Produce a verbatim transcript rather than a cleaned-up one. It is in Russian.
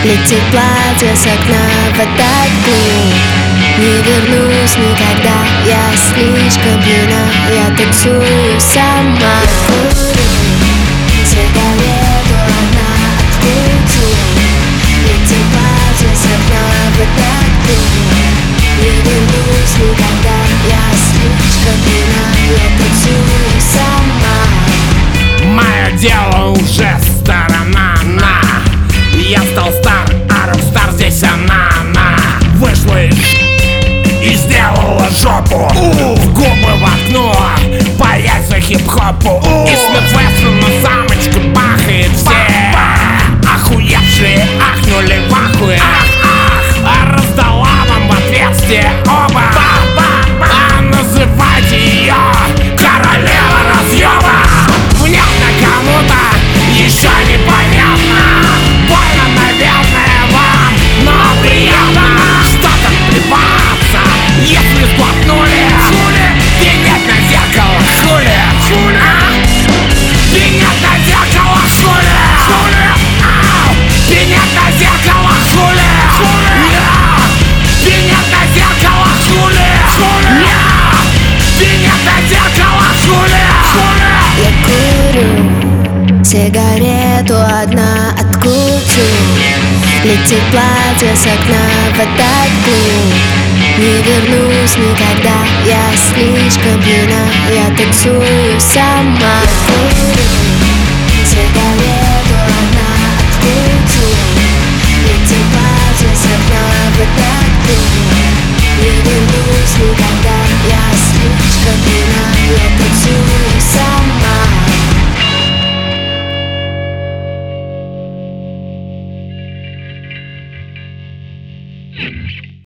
Летит платье с окна в этот клуб. Не вернусь никогда, я слишком пьяна. Я танцую сама. Курю сигарету, одна откруту. Летит платье с окна в этот клуб. Не вернусь никогда, я слишком пьяна. Я танцую сама. Мое дело уже сторона на. Я стал стар, а рок-стар здесь она, она вышла и сделала жопу. У, в губы в окно, по яйца хип-хопу. И Смит Вессон на самочку бахает все. Охуевшие ахнули в ахуе. Ах, ах, а раздала вам в отверстие оба. А называйте ее королева разъеба. Внятно кому-то еще непонятно. Больно, наверное, вам, но приятно. Что там плеваться, если сглотнули? Хули? Пенять на зеркало, хули? Хули? Пенять на зеркало, хули? Хули? Пенять на зеркало, хули? Хули? Пенять на зеркало, хули? Хули? Пенять на зеркало, хули? Хули? Я курю сигарету, одна откручу. Летит платье с окна в этот клуб. Не вернусь никогда, я слишком пьяна. Я танцую сама.